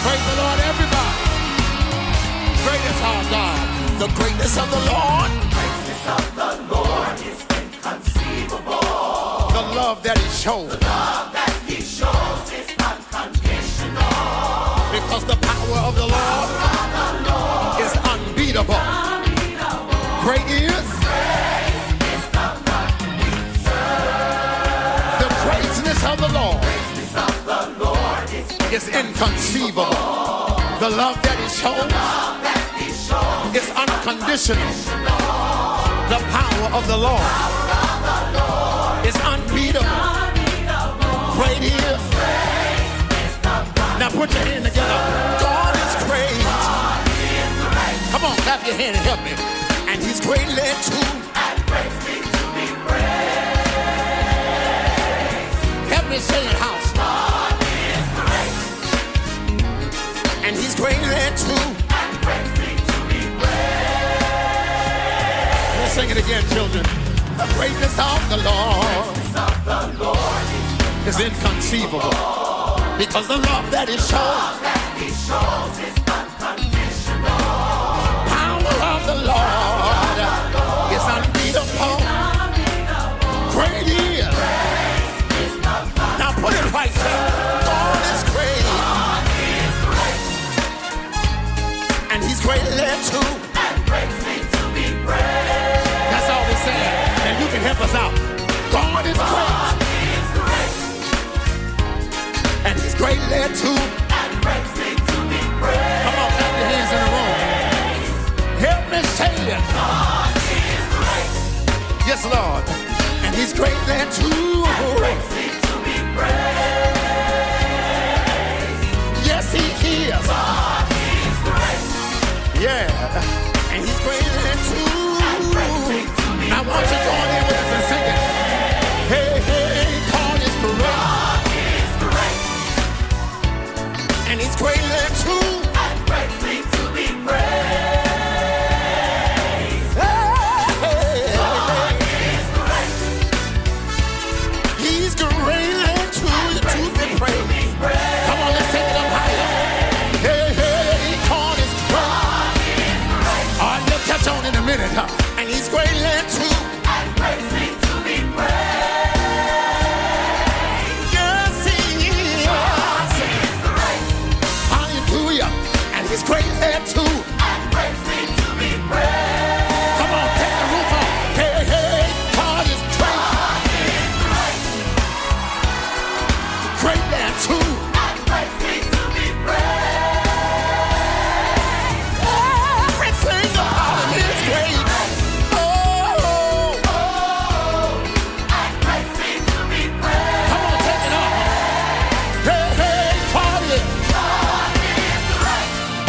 Praise the Lord, everybody. Great is our God. The greatness of the Lord. Greatness of the Lord is inconceivable. The love that he shows. The love that he shows is unconditional. Because the power of the Lord is unbeatable. Great is the greatness of the Lord. Is inconceivable. The love that he shows is unconditional. The power of the Lord is unbeatable. Great is. Now put your hand together. God is great. Come on, clap your hand and help me. And he's greatly too. And greatly to be praised. Help me say it, house. And he's greatly too. And greatly to be praised. Let's sing it again, children. The greatness of the Lord is inconceivable. Because the love that he shows is unconditional. Power of the Lord is unbeatable. Great is. Now put it right there. God is great. And he's greatly too. And greatly to be praised. That's all we're saying. And you can help us out. God is great. And he's greatly too. And greatly to be praised. Come on, clap your hands in the room. Help me say it. God is great. Yes, Lord. And he's greatly too. And greatly to be praised. Yes, he is. God is great. Yeah. And he's greatly too. Now, why don't you join in with us and sing it? Hey, hey, God is great. And he's greatly too. And greatly to be praised. Hey, God is great. he's greatly too to be praised. Come on, let's take it up higher. Hey, hey, God is great. All right, we'll catch on in a minute. And he's greatly too. And greatly to be praised. Yes, he is. God is great. Hallelujah. And he's greatly too. And greatly to be praised. Come on, take the roof off. Hey, hey, God is great. God is great. Great there too. And greatly to be praised. Everything about him is great. Oh, And greatly to be praised. come on, take it off. Hey, hey, God is God is great.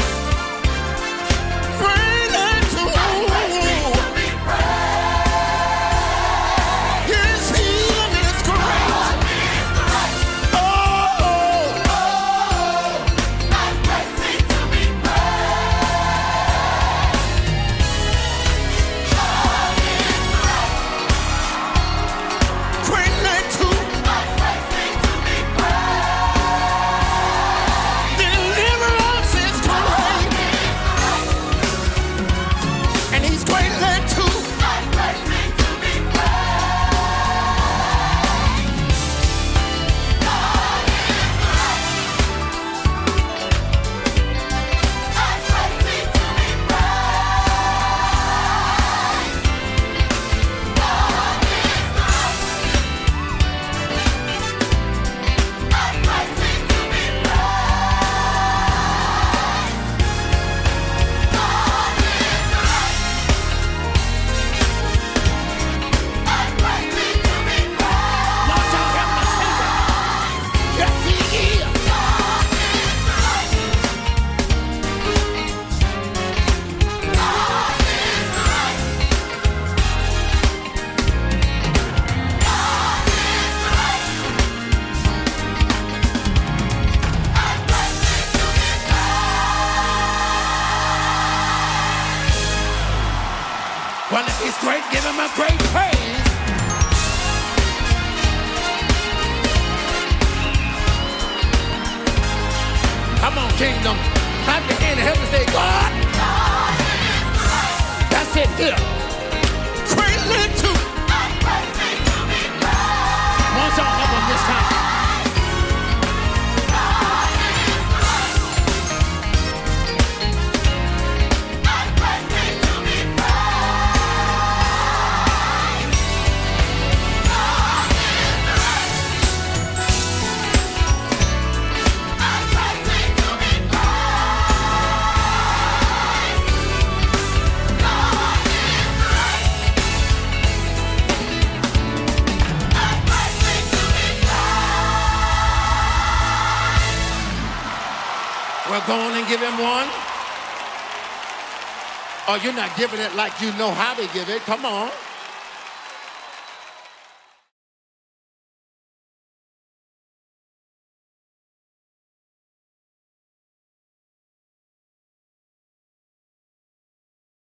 great there too. Greatly to be praised. Yes, he is great. God is great. Oh, And greatly to be praised. great there too. And greatly to be praised. Deliverance is great. And he's great there too. And greatly to be praised. God is great. And greatly to be praised. God is great. And greatly to be praised. God is great. And greatly to be praised. Watch out, help me sing it. Yes, he is. God is great. God is great. God is great. And greatly to be praised. Well, if he's great, give him a great praise. Come on, kingdom. Clap your hand and help me say, God. That's it here. Greatly to. Won't y'all help them this time? Well, go on and give him one. Oh, you're not giving it like you know how to give it. Come on.